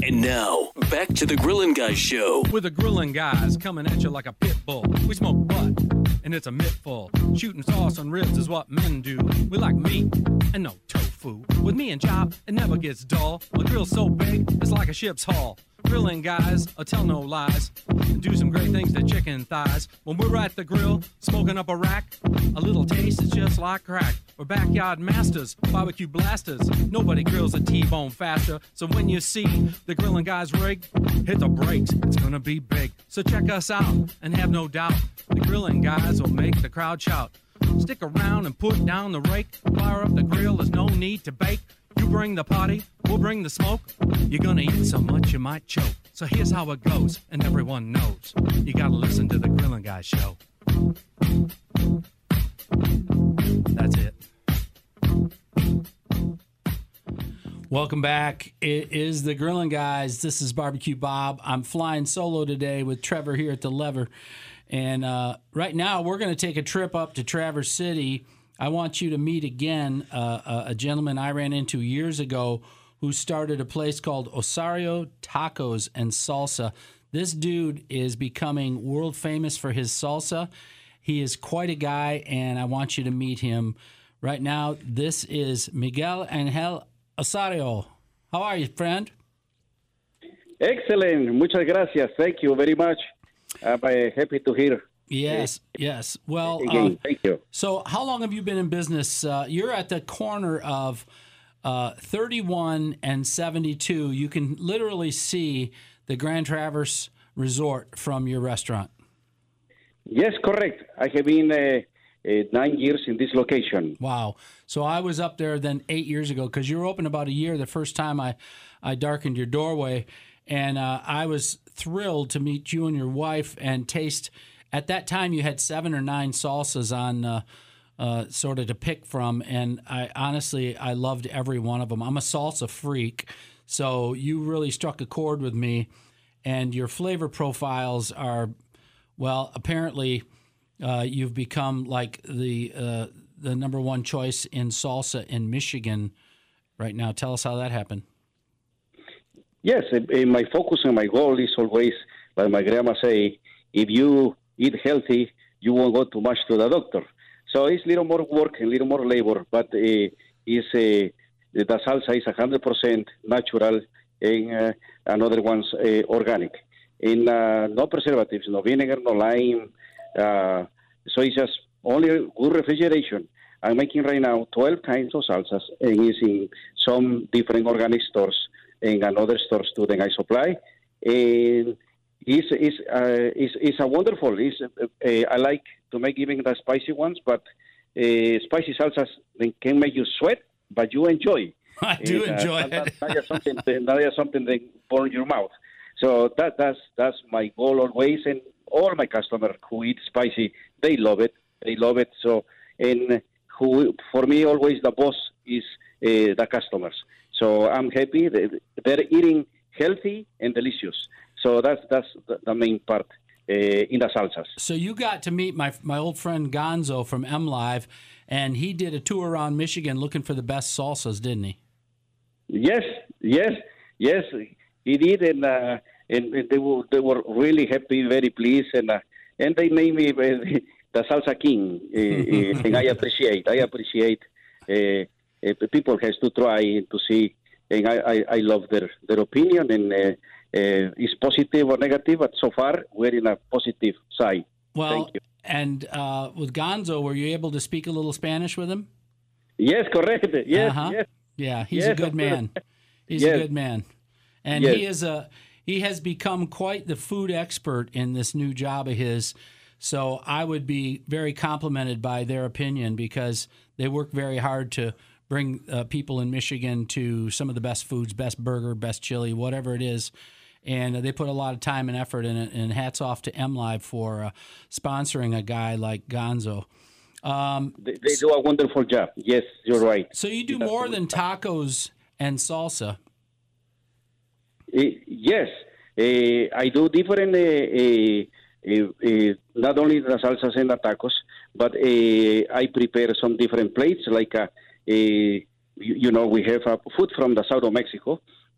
And now, back to the Grillin' Guys show. With the Grillin' Guys coming at you like a pit bull. We smoke butt, and it's a mittful. Shooting sauce on ribs is what men do. We like meat and no tofu. With me and Chop, it never gets dull. My grill's so big, it's like a ship's hull. Grilling guys, I'll tell no lies, and do some great things to chicken thighs. When we're at the grill, smoking up a rack, a little taste is just like crack. We're backyard masters, barbecue blasters. Nobody grills a T-bone faster. So when you see the Grilling Guys rig, hit the brakes, it's gonna be big. So check us out, and have no doubt, the Grilling Guys will make the crowd shout. Stick around and put down the rake. Fire up the grill, there's no need to bake. You bring the party, we'll bring the smoke. You're gonna eat so much you might choke. So here's how it goes, and everyone knows. You gotta listen to the Grillin' Guys show. That's it. Welcome back. It is the Grillin' Guys. This is Barbecue Bob. I'm flying solo today with Trevor here at the Lever. And right now, we're going to take a trip up to Traverse City. I want you to meet again a gentleman I ran into years ago who started a place called Osario Tacos and Salsa. This dude is becoming world famous for his salsa. He is quite a guy, and I want you to meet him. Right now, this is Miguel Angel Osario. How are you, friend? Excellent. Muchas gracias. Thank you very much. I'm happy to hear. Yes, yes. Well, thank you. So how long have you been in business? You're at the corner of 31 and 72. You can literally see the Grand Traverse Resort from your restaurant. Yes, correct. I have been 9 years in this location. Wow. So I was up there then 8 years ago because you were open about a year the first time I darkened your doorway. And I was thrilled to meet you and your wife and taste. At that time, you had 7 or 9 salsas on sort of to pick from. And I loved every one of them. I'm a salsa freak. So you really struck a chord with me. And your flavor profiles are, well, apparently you've become like the number one choice in salsa in Michigan right now. Tell us how that happened. Yes, my focus and my goal is always, like my grandma say, if you eat healthy, you won't go too much to the doctor. So it's a little more work and a little more labor, but the salsa is 100% natural and another one's organic. And no preservatives, no vinegar, no lime. So it's just only good refrigeration. I'm making right now 12 kinds of salsas, and it's in some different organic stores and another stores too that I supply. And it's a wonderful. I like to make even the spicy ones, but spicy salsas, they can make you sweat, but you enjoy. I do enjoy it. That is something that burns your mouth. So that's my goal always, and all my customers who eat spicy, they love it. They love it. So, and for me, always the boss is the customers. So I'm happy that they're eating healthy and delicious. So that's the main part in the salsas. So you got to meet my old friend Gonzo from MLive, and he did a tour around Michigan looking for the best salsas, didn't he? Yes, he did, and they were really happy, very pleased, and they named me the Salsa King, and I appreciate. People has to try to see, and I love their opinion, and it's positive or negative, but so far we're in a positive side. Well, thank you. And with Gonzo, were you able to speak a little Spanish with him? Yes, correct. Yes, yes. Yeah, he's a good man. He's a good man, and he has become quite the food expert in this new job of his. So I would be very complimented by their opinion because they work very hard to bring people in Michigan to some of the best foods, best burger, best chili, whatever it is. And they put a lot of time and effort in it. And hats off to MLive for sponsoring a guy like Gonzo. They do a wonderful job. Yes, you're right. So you do more than tacos and salsa. Yes, I do different, not only the salsas and the tacos, but I prepare some different plates. Like, we have food from the south of Mexico,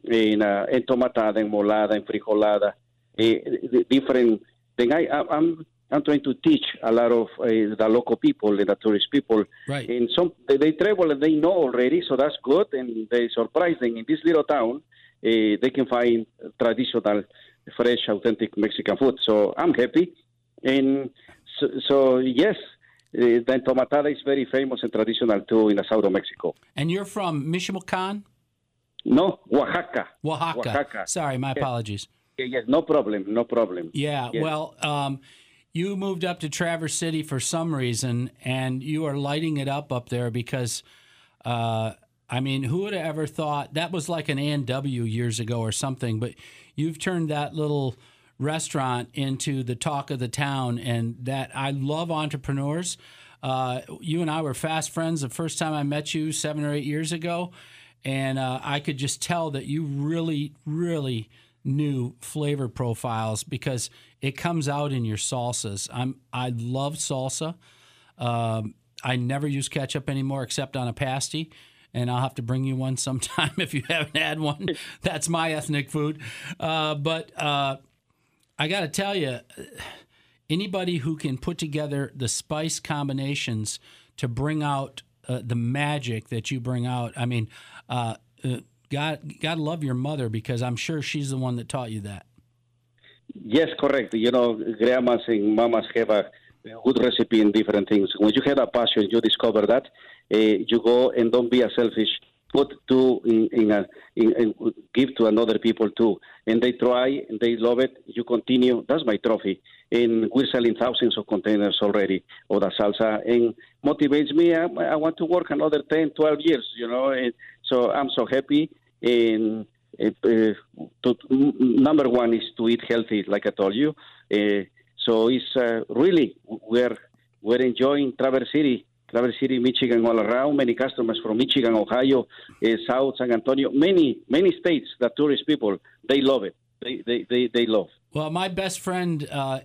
in entomatada, en molada, en frijolada, different. Then I'm trying to teach a lot of the local people, the tourist people. Right. And some they travel and they know already, so that's good. And they surprise them in this little town. They can find traditional, fresh, authentic Mexican food. So I'm happy. And so yes, the entomatada is very famous and traditional too in the south of Mexico. And you're from Michoacan? No, Oaxaca. Oaxaca. Sorry, my apologies. Yes, no problem. Yeah, yes. Well, you moved up to Traverse City for some reason, and you are lighting it up there because, I mean, who would have ever thought that was like an A&W years ago or something, but you've turned that little restaurant into the talk of the town, and that I love entrepreneurs. You and I were fast friends the first time I met you 7 or 8 years ago, and I could just tell that you really, really knew flavor profiles because it comes out in your salsas. I love salsa. I never use ketchup anymore except on a pasty, and I'll have to bring you one sometime if you haven't had one. That's my ethnic food. But I got to tell you, anybody who can put together the spice combinations to bring out the magic that you bring out, I mean, gotta love your mother because I'm sure she's the one that taught you that. Yes, correct. You know, grandmas and mamas have a good recipe in different things. When you have a passion, you discover that. You go and don't be a selfish. Put to give to another people too, and they try and they love it. You continue. That's my trophy, and we're selling thousands of containers already of the salsa, and motivates me. I want to work another 10, 12 years. You know, and so I'm so happy. And number one is to eat healthy, like I told you. So it's really we're enjoying Traverse City, Michigan, all around. Many customers from Michigan, Ohio, South San Antonio, many states. The tourist people, they love it. They love. Well, my best friend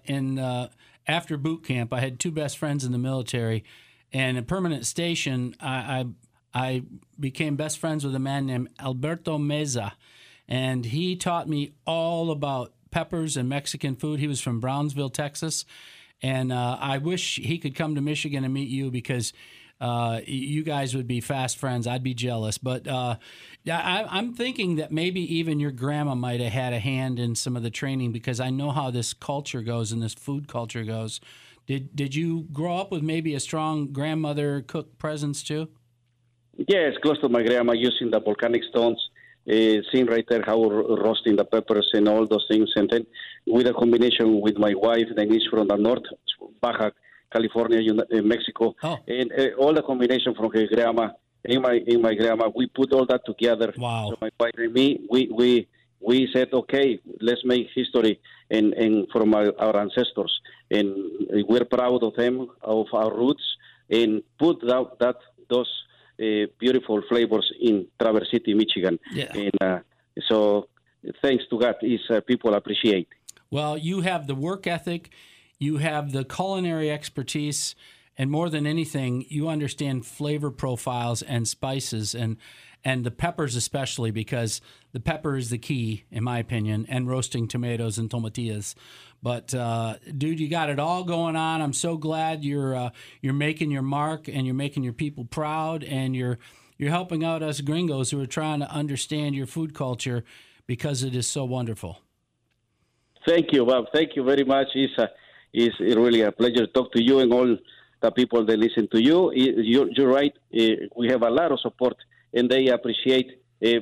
after boot camp, I had 2 best friends in the military, and a permanent station. I became best friends with a man named Alberto Meza, and he taught me all about peppers and Mexican food. He was from Brownsville, Texas. And I wish he could come to Michigan and meet you because you guys would be fast friends. I'd be jealous. But I'm thinking that maybe even your grandma might have had a hand in some of the training because I know how this culture goes and this food culture goes. Did you grow up with maybe a strong grandmother cook presence too? Yes, close to my grandma, using the volcanic stones. Seeing right there how roasting the peppers and all those things, and then with a combination with my wife, then is from the north, Baja California, Mexico, and all the combination from her grandma and my grandma. We put all that together. Wow! So my wife and me, we said, okay, let's make history and from our ancestors, and we're proud of them, of our roots, and put those beautiful flavors in Traverse City, Michigan. Yeah. And so thanks to God, people appreciate. Well, you have the work ethic, you have the culinary expertise, and more than anything, you understand flavor profiles and spices and the peppers especially, because the pepper is the key, in my opinion, and roasting tomatoes and tomatillas. But, dude, you got it all going on. I'm so glad you're making your mark and you're making your people proud, and you're helping out us gringos who are trying to understand your food culture because it is so wonderful. Thank you, Bob. Thank you very much. It's really a pleasure to talk to you and all the people that listen to you. You're right. We have a lot of support, and they appreciate.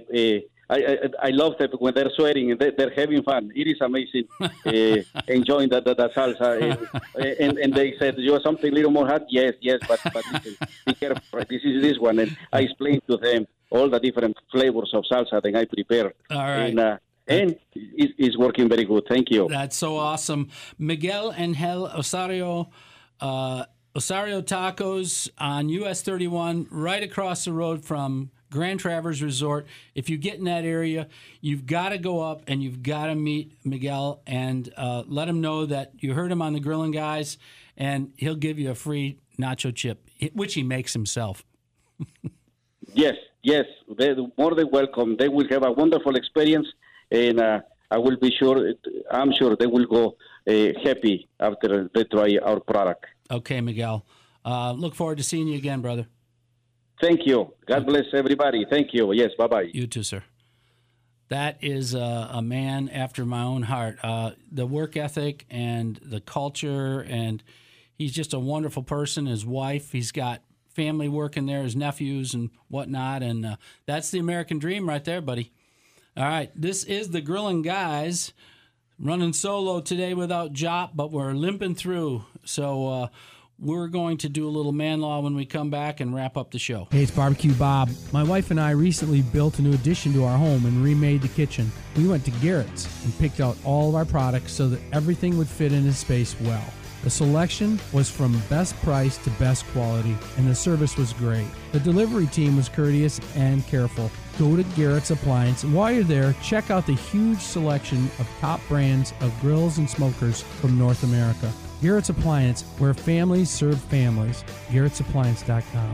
I love that when they're sweating and they're having fun. It is amazing, enjoying the salsa. And they said, "You want something a little more hot?" Yes, but listen, be careful. This one. And I explained to them all the different flavors of salsa that I prepare. All right. And it's working very good. Thank you. That's so awesome. Miguel Angel Osorio, Osorio Tacos on US 31, right across the road from Grand Traverse Resort. If you get in that area, you've got to go up and you've got to meet Miguel and let him know that you heard him on the Grilling Guys, and he'll give you a free nacho chip, which he makes himself. Yes, yes, they're more than welcome. They will have a wonderful experience, and I'm sure they will go happy after they try our product. Okay, Miguel. Look forward to seeing you again, brother. Thank you. God bless everybody. Thank you. Yes, bye-bye. You too, sir. That is a man after my own heart. The work ethic and the culture, and he's just a wonderful person. His wife, he's got family working there, his nephews and whatnot, and that's the American dream right there, buddy. All right, this is the Grillin' Guys, running solo today without Jop, but we're limping through. So we're going to do a little man law when we come back and wrap up the show. Hey, it's Barbecue Bob. My wife and I recently built a new addition to our home and remade the kitchen. We went to Garrett's and picked out all of our products so that everything would fit in the space well. The selection was from best price to best quality, and the service was great. The delivery team was courteous and careful. Go to Garrett's Appliance, and while you're there, check out the huge selection of top brands of grills and smokers from North America. Garrett's Appliance, where families serve families. Garrett'sAppliance.com.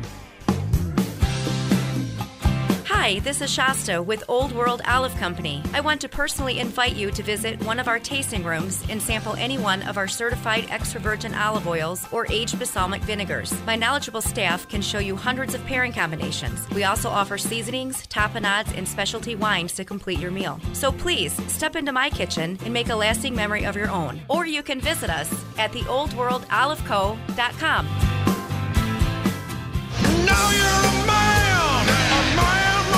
Hi, this is Shasta with Old World Olive Company. I want to personally invite you to visit one of our tasting rooms and sample any one of our certified extra virgin olive oils or aged balsamic vinegars. My knowledgeable staff can show you hundreds of pairing combinations. We also offer seasonings, tapenades, and specialty wines to complete your meal. So please, step into my kitchen and make a lasting memory of your own. Or you can visit us at theoldworldoliveco.com. Now you're a man, a man.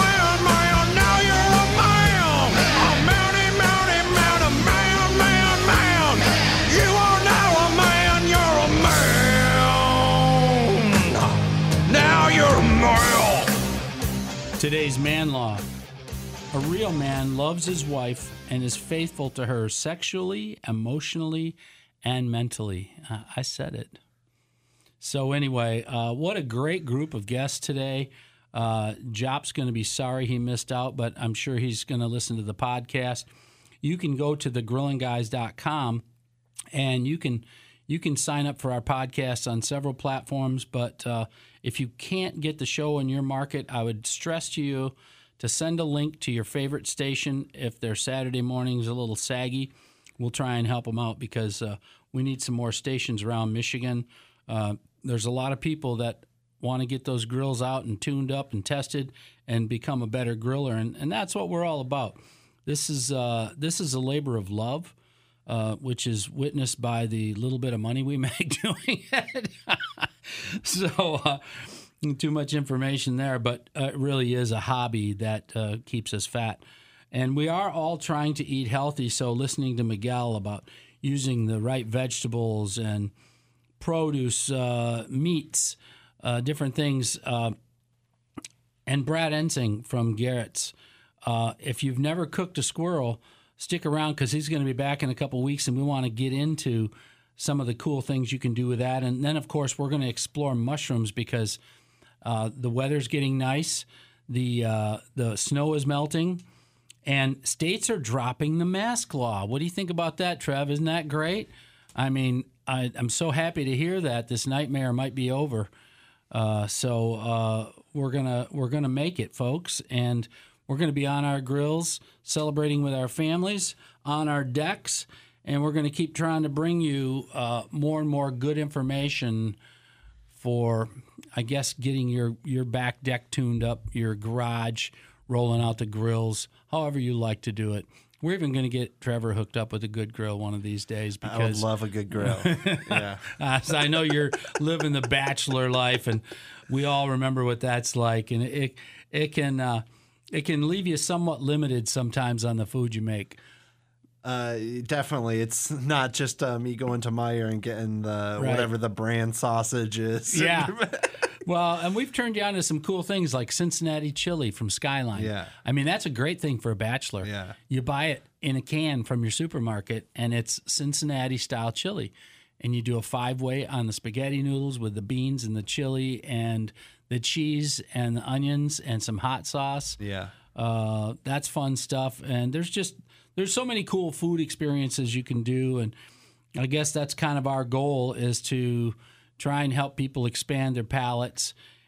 Today's man law. A real man loves his wife and is faithful to her sexually, emotionally, and mentally. I said it. So anyway, what a great group of guests today. Jop's going to be sorry he missed out, but I'm sure he's going to listen to the podcast. You can go to thegrillandguys.com and you can sign up for our podcast on several platforms, but if you can't get the show in your market, I would stress to you to send a link to your favorite station. If their Saturday morning's a little saggy, we'll try and help them out because we need some more stations around Michigan. There's a lot of people that want to get those grills out and tuned up and tested and become a better griller, and that's what we're all about. This is a labor of love. Which is witnessed by the little bit of money we make doing it. So, too much information there, but it really is a hobby that keeps us fat. And we are all trying to eat healthy, so listening to Miguel about using the right vegetables and produce, meats, different things, and Brad Ensing from Garrett's. If you've never cooked a squirrel, stick around because he's going to be back in a couple weeks, and we want to get into some of the cool things you can do with that. And then, of course, we're going to explore mushrooms because the weather's getting nice, the snow is melting, and states are dropping the mask law. What do you think about that, Trev? Isn't that great? I mean, I'm so happy to hear that this nightmare might be over. So we're gonna make it, folks, and we're going to be on our grills, celebrating with our families, on our decks, and we're going to keep trying to bring you more and more good information for, I guess, getting your back deck tuned up, your garage, rolling out the grills, however you like to do it. We're even going to get Trevor hooked up with a good grill one of these days. Because I would love a good grill. Yeah, so I know you're living the bachelor life, and we all remember what that's like, and it can leave you somewhat limited sometimes on the food you make. Definitely. It's not just me going to Meijer and getting whatever the brand sausage is. Yeah. Well, and we've turned you on to some cool things like Cincinnati chili from Skyline. Yeah. I mean, that's a great thing for a bachelor. Yeah. You buy it in a can from your supermarket, and it's Cincinnati-style chili. And you do a 5-way on the spaghetti noodles with the beans and the chili and the cheese and the onions and some hot sauce. Yeah. That's fun stuff. And there's so many cool food experiences you can do. And I guess that's kind of our goal, is to try and help people expand their palates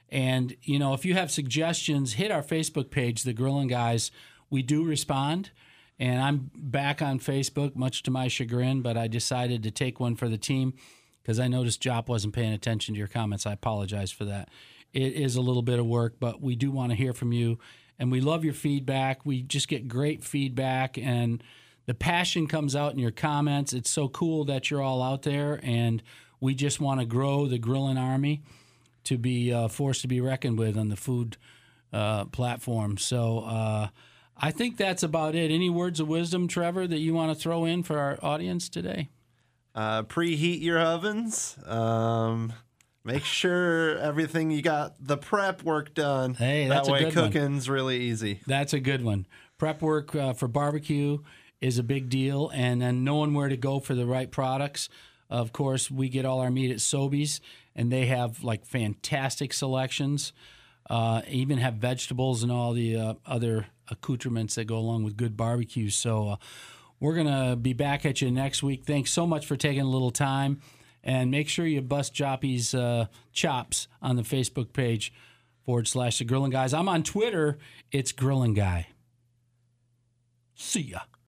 And, if you have suggestions, hit our Facebook page, The Grillin' Guys. We do respond. And I'm back on Facebook, much to my chagrin, but I decided to take one for the team because I noticed Jop wasn't paying attention to your comments. I apologize for that. It is a little bit of work, but we do want to hear from you. And we love your feedback. We just get great feedback, and the passion comes out in your comments. It's so cool that you're all out there, and we just want to grow the Grillin' Army to be a force to be reckoned with on the food platform. So I think that's about it. Any words of wisdom, Trevor, that you want to throw in for our audience today? Preheat your ovens. Make sure everything you got the prep work done. Hey, that's that way a good one. cooking's really easy. That's a good one. Prep work for barbecue is a big deal, and then knowing where to go for the right products. Of course, we get all our meat at Sobeys, and they have like fantastic selections. Even have vegetables and all the other accoutrements that go along with good barbecue. So we're going to be back at you next week. Thanks so much for taking a little time. And make sure you bust Joppy's chops on the Facebook page /The Grillin' Guys. I'm on Twitter. It's Grillin' Guy. See ya.